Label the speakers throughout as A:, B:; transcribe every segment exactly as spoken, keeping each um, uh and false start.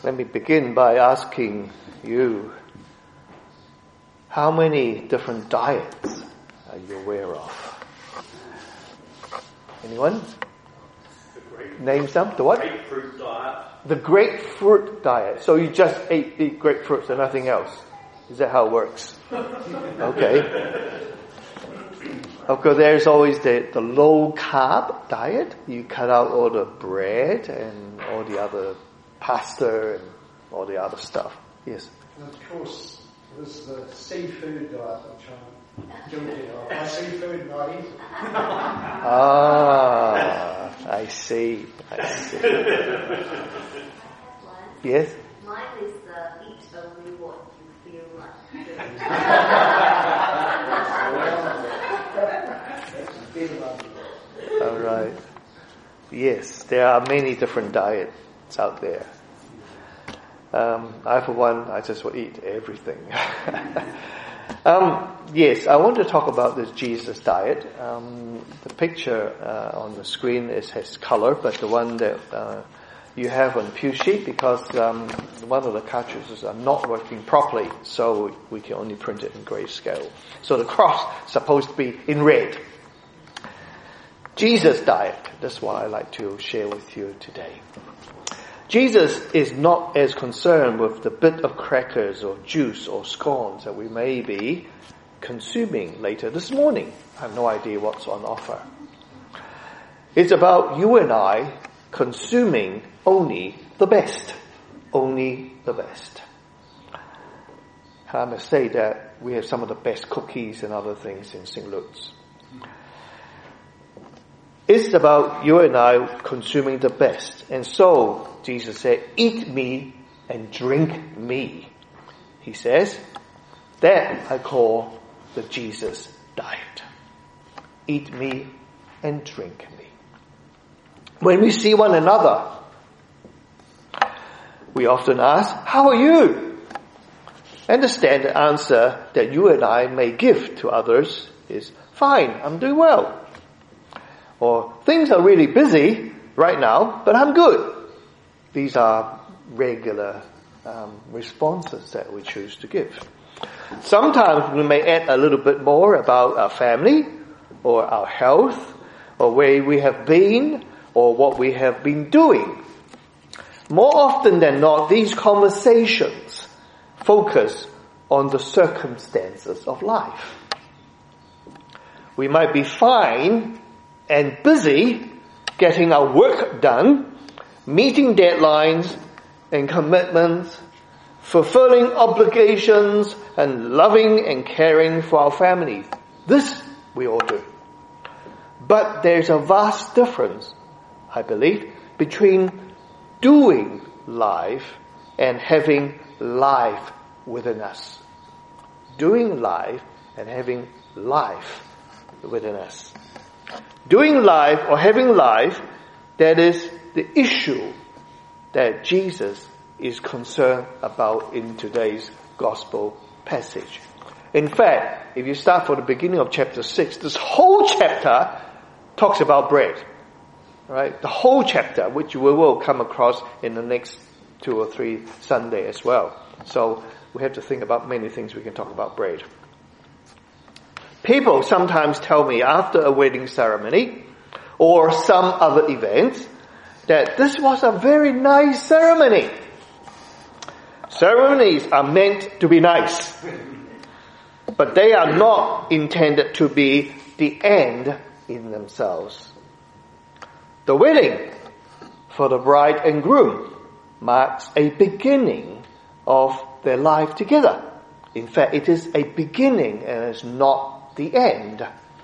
A: Let me begin by asking you, how many different diets are you aware of? Anyone? Name some. The what?
B: Grapefruit diet.
A: The grapefruit diet. So you just ate, eat grapefruits and nothing else. Is that how it works? Okay. Of course, there's always the, the low carb diet. You cut out all the bread and all the other pasta and all the other stuff. Yes.
C: And of course, there's the seafood diet, which I'm guilty of. My seafood not eating.
A: Ah, I see. I see. Yes?
D: Mine is uh, eat only what you feel like doing.
A: All right. Yes, there are many different diets out there. Um, I, for one, I just will eat everything. um, yes, I want to talk about this Jesus diet. Um, the picture uh, on the screen is has color, but the one that uh, you have on Pew Sheet, because um, one of the cartridges are not working properly, so we can only print it in grayscale. So the cross is supposed to be in red. Jesus diet. That's what I like to share with you today. Jesus is not as concerned with the bit of crackers or juice or scones that we may be consuming later this morning. I have no idea what's on offer. It's about you and I consuming only the best. Only the best. I must say that we have some of the best cookies and other things in Saint Luke's. It's about you and I consuming the best. And so, Jesus said, eat me and drink me. He says, that I call the Jesus diet. Eat me and drink me. When we see one another, we often ask, how are you? And the standard answer that you and I may give to others is, fine, I'm doing well. Or, things are really busy right now, but I'm good. These are regular um, responses that we choose to give. Sometimes we may add a little bit more about our family, or our health, or where we have been, or what we have been doing. More often than not, these conversations focus on the circumstances of life. We might be fine and busy getting our work done, meeting deadlines and commitments, fulfilling obligations, and loving and caring for our families. This we all do. But there's a vast difference, I believe, between doing life and having life within us. Doing life and having life within us. Doing life or having life, that is the issue that Jesus is concerned about in today's gospel passage. In fact, if you start from the beginning of chapter six, this whole chapter talks about bread. Right? The whole chapter, which we will come across in the next two or three Sunday as well. So we have to think about many things we can talk about bread. People sometimes tell me after a wedding ceremony or some other event that this was a very nice ceremony. Ceremonies are meant to be nice, but they are not intended to be the end in themselves. The wedding for the bride and groom marks a beginning of their life together. In fact, it is a beginning and it's not the end.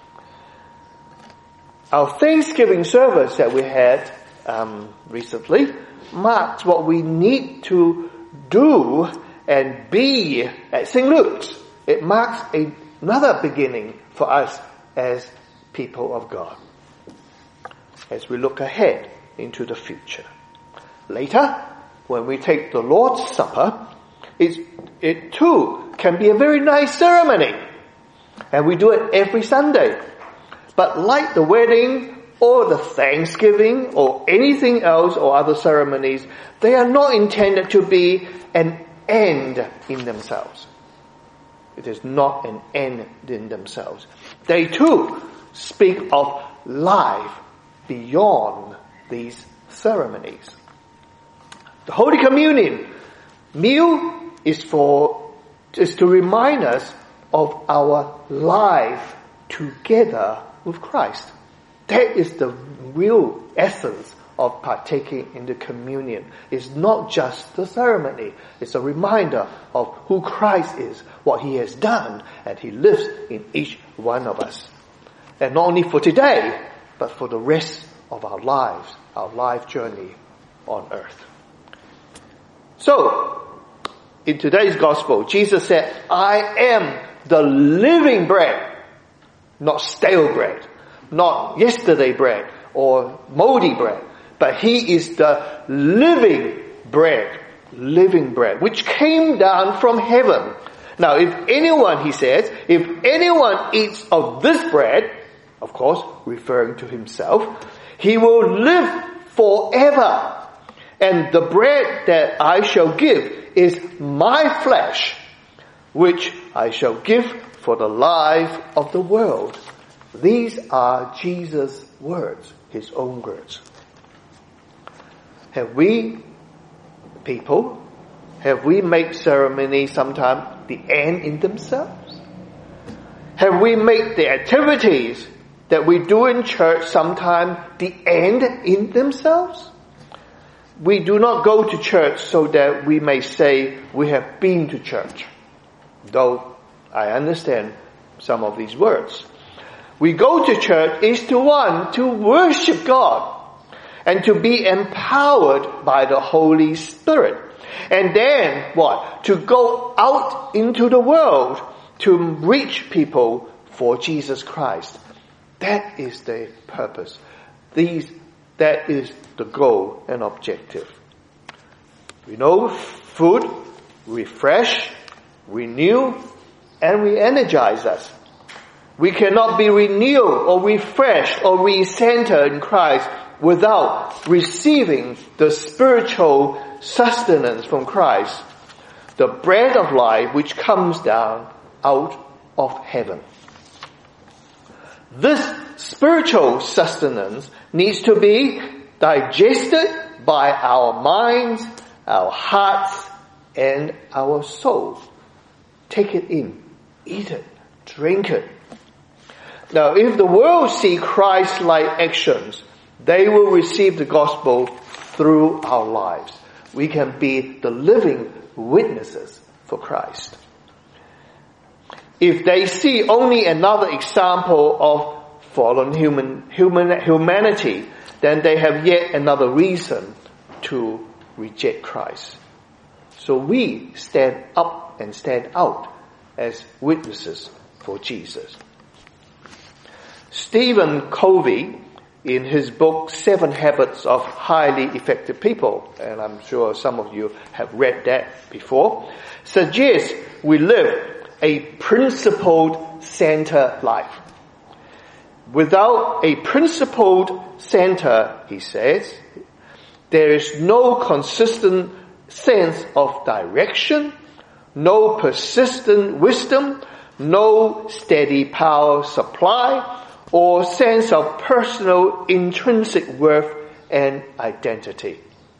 A: Our Thanksgiving service that we had um, recently marks what we need to do and be at Saint Luke's. It marks a, another beginning for us as people of God, as we look ahead into the future. Later, when we take the Lord's Supper, it's, it too can be a very nice ceremony. And we do it every Sunday. But like the wedding or the Thanksgiving or anything else or other ceremonies, they are not intended to be an end in themselves. It is not an end in themselves. They too speak of life beyond these ceremonies. The Holy Communion meal is for is to remind us of our life together with Christ. That is the real essence of partaking in the communion. It's not just the ceremony. It's a reminder of who Christ is, what He has done, and He lives in each one of us. And not only for today, but for the rest of our lives, our life journey on earth. So, in today's gospel, Jesus said, I am the living bread, not stale bread, not yesterday bread or moldy bread, but He is the living bread, living bread, which came down from heaven. Now, if anyone, He says, if anyone eats of this bread, of course, referring to Himself, he will live forever. And the bread that I shall give is my flesh, which I shall give for the life of the world. These are Jesus' words, His own words. Have we, people, have we made ceremony sometime the end in themselves? Have we made the activities that we do in church sometime the end in themselves? We do not go to church so that we may say we have been to church, though I understand some of these words. We go to church is to one, to worship God and to be empowered by the Holy Spirit. And then what? To go out into the world to reach people for Jesus Christ. That is the purpose. These, that is the goal and objective. We know food, refresh, renew, and re-energize us. We cannot be renewed or refreshed or re-centered in Christ without receiving the spiritual sustenance from Christ, the bread of life which comes down out of heaven. This spiritual sustenance needs to be digested by our minds, our hearts, and our soul. Take it in, eat it, drink it. Now, if the world see Christ-like actions, they will receive the gospel through our lives. We can be the living witnesses for Christ. If they see only another example of fallen human, human humanity, then they have yet another reason to reject Christ. So we stand up and stand out as witnesses for Jesus. Stephen Covey, in his book Seven Habits of Highly Effective People, and I'm sure some of you have read that before, suggests we live a principled center life. Without a principled center, he says, there is no consistent sense of direction, no persistent wisdom, no steady power supply, or sense of personal intrinsic worth and identity.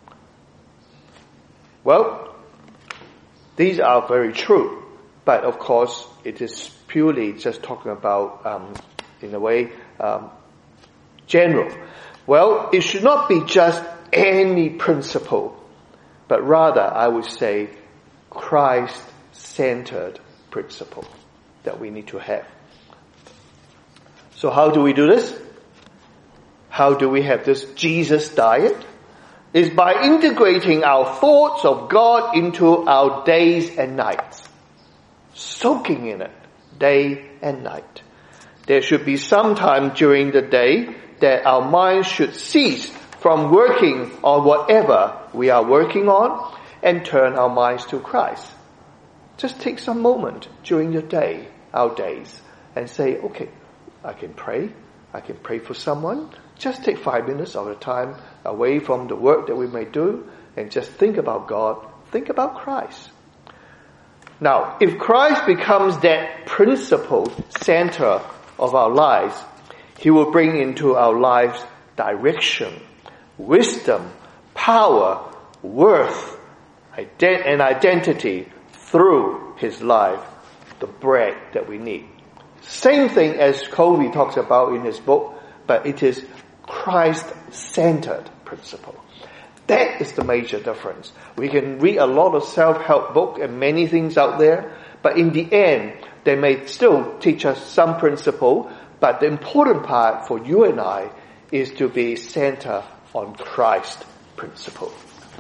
A: Well, these are very true. But of course, it is purely just talking about, um, in a way, um, general. Well, it should not be just any principle, but rather, I would say, Christ-centered principle that we need to have. So how do we do this? How do we have this Jesus diet? Is by integrating our thoughts of God into our days and nights. Soaking in it, day and night. There should be some time during the day that our minds should cease from working on whatever we are working on and turn our minds to Christ. Just take some moment during the day, our days, and say, okay, I can pray, I can pray for someone. Just take five minutes of the time away from the work that we may do and just think about God, think about Christ. Now, if Christ becomes that principal center of our lives, He will bring into our lives direction, wisdom, power, worth, ident- and identity through His life, the bread that we need. Same thing as Covey talks about in his book, but it is Christ-centered principle. That is the major difference. We can read a lot of self-help books and many things out there, but in the end, they may still teach us some principle, but the important part for you and I is to be centered on Christ principle.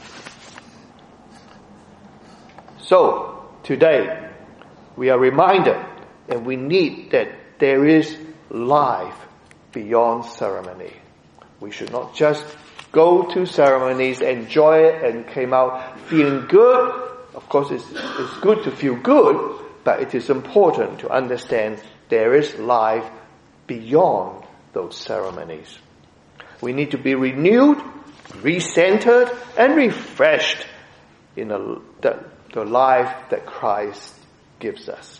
A: So, today, we are reminded and we need that there is life beyond ceremony. We should not just go to ceremonies, enjoy it, and came out feeling good. Of course, it's, it's good to feel good, but it is important to understand there is life beyond those ceremonies. We need to be renewed, recentered, and refreshed in a, the, the life that Christ gives us.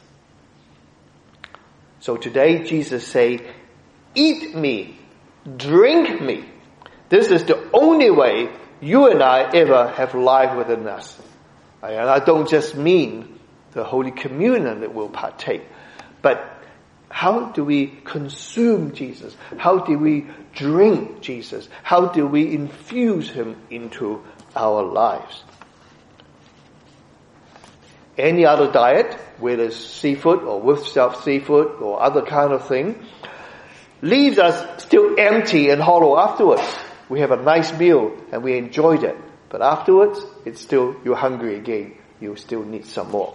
A: So today Jesus say, eat me, drink me. This is the only way you and I ever have life within us. And I don't just mean the Holy Communion that we'll partake, but how do we consume Jesus? How do we drink Jesus? How do we infuse Him into our lives? Any other diet, whether it's seafood or with seafood or other kind of thing, leaves us still empty and hollow afterwards. We have a nice meal and we enjoyed it, but afterwards, it's still, you're hungry again. You still need some more.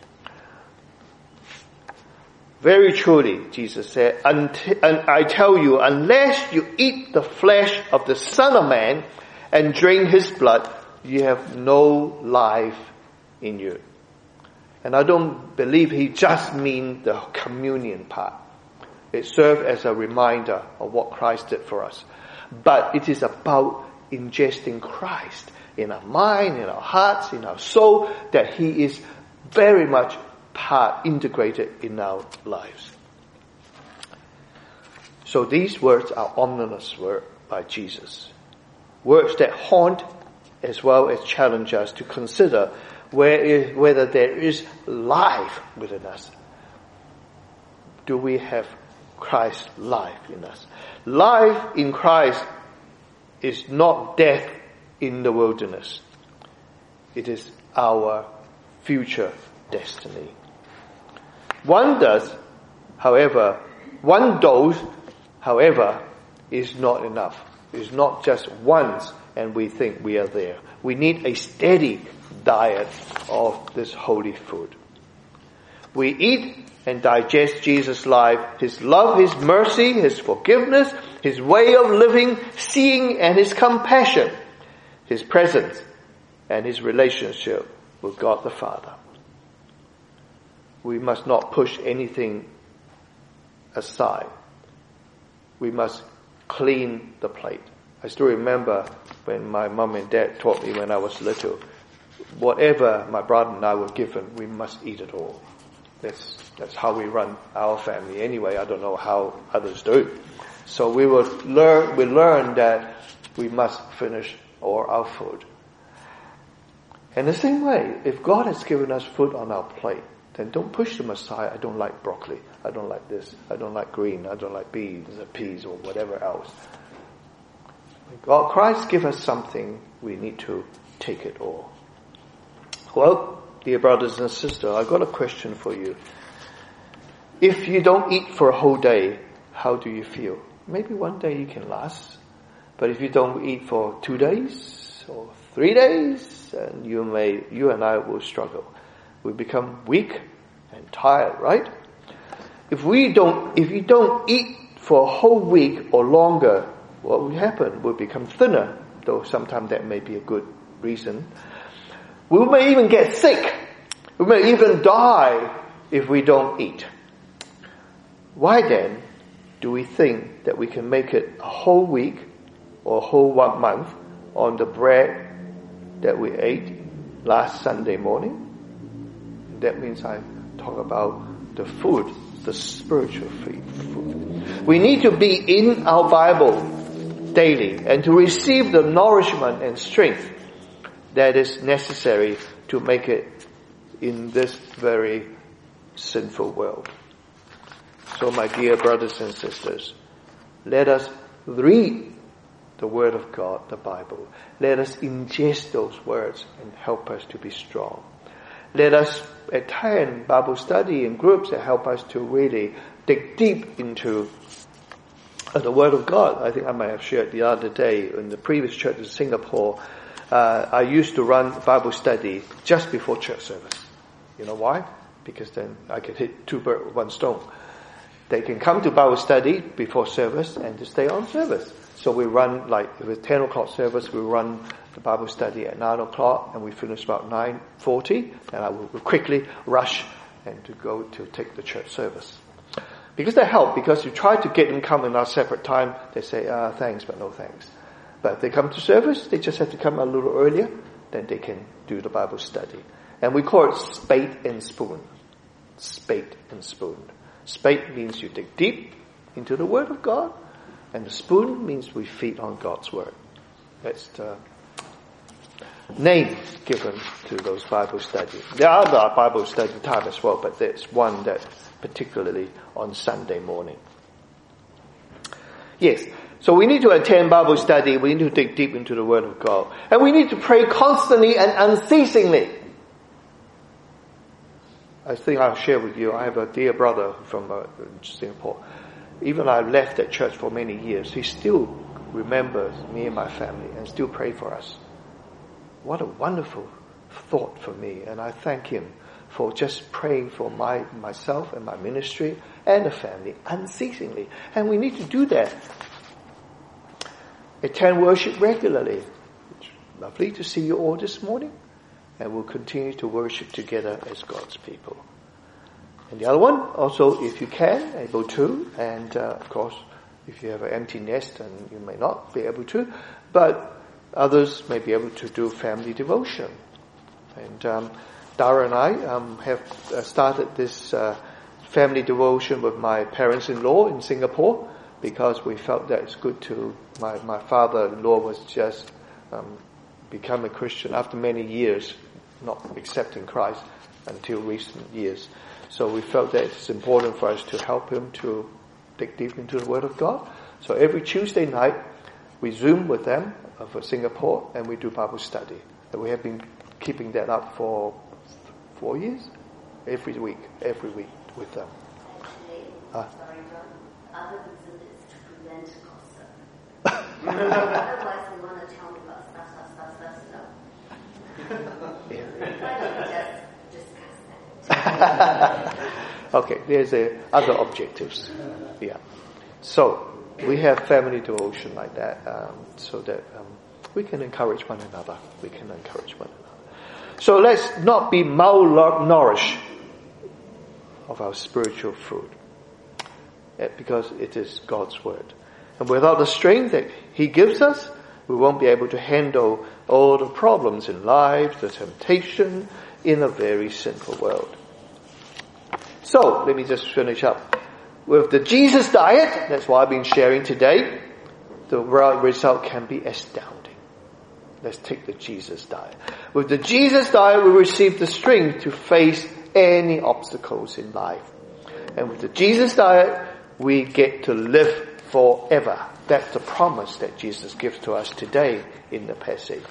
A: Very truly, Jesus said, and I tell you, unless you eat the flesh of the Son of Man and drink His blood, you have no life in you. And I don't believe He just means the communion part. It serves as a reminder of what Christ did for us. But it is about ingesting Christ in our mind, in our hearts, in our soul, that He is very much part integrated in our lives. So these words are ominous words by Jesus. Words that haunt as well as challenge us to consider where is, whether there is life within us. Do we have Christ's life in us? Life in Christ is not death in the wilderness. It is our future destiny. One does, however, one dose, however, is not enough. It's not just once and we think we are there. We need a steady diet of this holy food. We eat and digest Jesus' life, His love, His mercy, His forgiveness, His way of living, seeing, and His compassion, His presence, and His relationship with God the Father. We must not push anything aside. We must clean the plate. I still remember when my mom and dad taught me when I was little, whatever my brother and I were given, we must eat it all. That's, that's how we run our family anyway. I don't know how others do it. So we will learn, we learn that we must finish all our food. And the same way, if God has given us food on our plate, then don't push them aside. I don't like broccoli. I don't like this. I don't like green. I don't like beans or peas or whatever else. God, Christ give us something, we need to take it all. Well, dear brothers and sisters, I've got a question for you. If you don't eat for a whole day, how do you feel? Maybe one day you can last. But if you don't eat for two days or three days, and you may, you and I will struggle. We become weak and tired, right? If we don't, if you don't eat for a whole week or longer, what will happen? We'll become thinner, though sometimes that may be a good reason. We may even get sick. We may even die if we don't eat. Why then do we think that we can make it a whole week or a whole one month on the bread that we ate last Sunday morning? That means I talk about the food, the spiritual food. We need to be in our Bible daily and to receive the nourishment and strength that is necessary to make it in this very sinful world. So my dear brothers and sisters, let us read the Word of God, the Bible. Let us ingest those words and help us to be strong. Let us attend Bible study in groups that help us to really dig deep into uh, the Word of God. I think I might have shared the other day in the previous church in Singapore, uh, I used to run Bible study just before church service. You know why? Because then I could hit two birds with one stone. They can come to Bible study before service and to stay on service. So we run, like, if it's ten o'clock service, we run the Bible study at nine o'clock and we finish about nine forty, and I will quickly rush and to go to take the church service. Because they help, because you try to get them come in our separate time, they say, uh, thanks, but no thanks. But if they come to service, they just have to come a little earlier, then they can do the Bible study. And we call it spade and spoon. Spade and spoon. Spade means you dig deep into the Word of God, and the spoon means we feed on God's Word. That's the name given to those Bible studies. There are other Bible study time as well, but there's one that particularly on Sunday morning. Yes, so we need to attend Bible study, we need to dig deep into the Word of God, and we need to pray constantly and unceasingly. I think I'll share with you, I have a dear brother from uh, Singapore. Even I left that church for many years, he still remembers me and my family and still pray for us. What a wonderful thought for me, and I thank him for just praying for my myself and my ministry and the family unceasingly. And we need to do that. Attend worship regularly. It's lovely to see you all this morning, and we'll continue to worship together as God's people. And the other one, also, if you can, able to, and uh, of course, if you have an empty nest, and you may not be able to, but others may be able to do family devotion. And um, Dara and I um, have uh, started this uh, family devotion with my parents-in-law in Singapore, because we felt that it's good to, my, my father-in-law was just um, become a Christian after many years, not accepting Christ until recent years. So we felt that it's important for us to help him to dig deep into the Word of God. So every Tuesday night, we Zoom with them uh, for Singapore, and we do Bible study. And we have been keeping that up for four years, every week, every week with them.
D: Actually,
A: Ah.
D: sorry, John. Other reason is to prevent gossip. Otherwise, they want to tell me about stuff, stuff, stuff, stuff, stuff.
A: Yeah.
D: Why don't we just discuss that?
A: Okay, there's a other objectives. Yeah. So we have family devotion like that, um, so that um, we can encourage one another. We can encourage one another. So let's not be malnourished of our spiritual food, because it is God's Word. And without the strength that He gives us, we won't be able to handle all the problems in life, the temptation in a very sinful world. So, let me just finish up. With the Jesus diet, that's what I've been sharing today, the result can be astounding. Let's take the Jesus diet. With the Jesus diet, we receive the strength to face any obstacles in life. And with the Jesus diet, we get to live forever. That's the promise that Jesus gives to us today in the passage.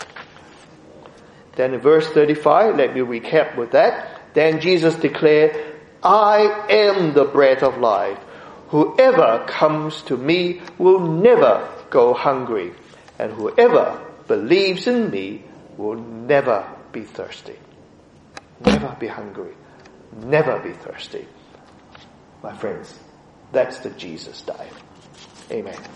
A: Then in verse thirty-five, let me recap with that. Then Jesus declared, I am the bread of life. Whoever comes to me will never go hungry, and whoever believes in me will never be thirsty. Never be hungry. Never be thirsty. My friends, that's the Jesus diet. Amen.